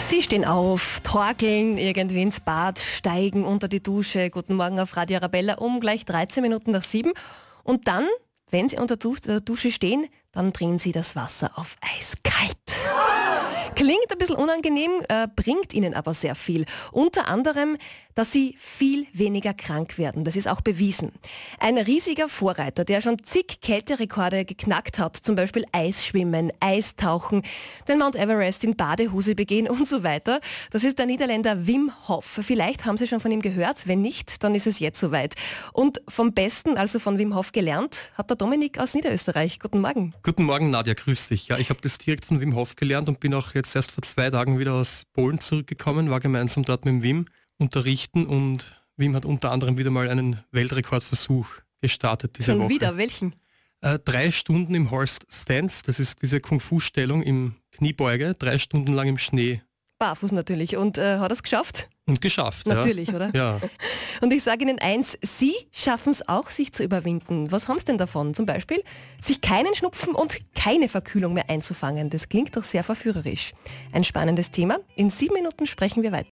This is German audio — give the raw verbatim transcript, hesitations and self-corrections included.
Sie stehen auf, torkeln irgendwie ins Bad, steigen unter die Dusche. Guten Morgen auf Radio Arabella um gleich dreizehn Minuten nach sieben. Und dann, wenn Sie unter der Dusche stehen, dann drehen Sie das Wasser auf eiskalt. Klingt ein bisschen unangenehm, äh, bringt Ihnen aber sehr viel. Unter anderem, dass Sie viel weniger krank werden. Das ist auch bewiesen. Ein riesiger Vorreiter, der schon zig Kälterekorde geknackt hat, zum Beispiel Eisschwimmen, Eistauchen, den Mount Everest in Badehose begehen und so weiter. Das ist der Niederländer Wim Hof. Vielleicht haben Sie schon von ihm gehört. Wenn nicht, dann ist es jetzt soweit. Und vom Besten, also von Wim Hof gelernt, hat der Dominik aus Niederösterreich. Guten Morgen. Guten Morgen, Nadja, grüß dich. Ja, ich habe das direkt von Wim Hof gelernt und bin auch jetzt erst vor zwei Tagen wieder aus Polen zurückgekommen, war gemeinsam dort mit dem Wim unterrichten und Wim hat unter anderem wieder mal einen Weltrekordversuch gestartet diese Schon Woche. wieder? Welchen? Äh, drei Stunden im Horse Stance, das ist diese Kung-Fu-Stellung im Kniebeuge, drei Stunden lang im Schnee. Barfuß natürlich. Und äh, hat er es geschafft? Und geschafft, Natürlich, ja. oder? Ja. Und ich sage Ihnen eins, Sie schaffen es auch, sich zu überwinden. Was haben Sie denn davon? Zum Beispiel, sich keinen Schnupfen und keine Verkühlung mehr einzufangen. Das klingt doch sehr verführerisch. Ein spannendes Thema. In sieben Minuten sprechen wir weiter.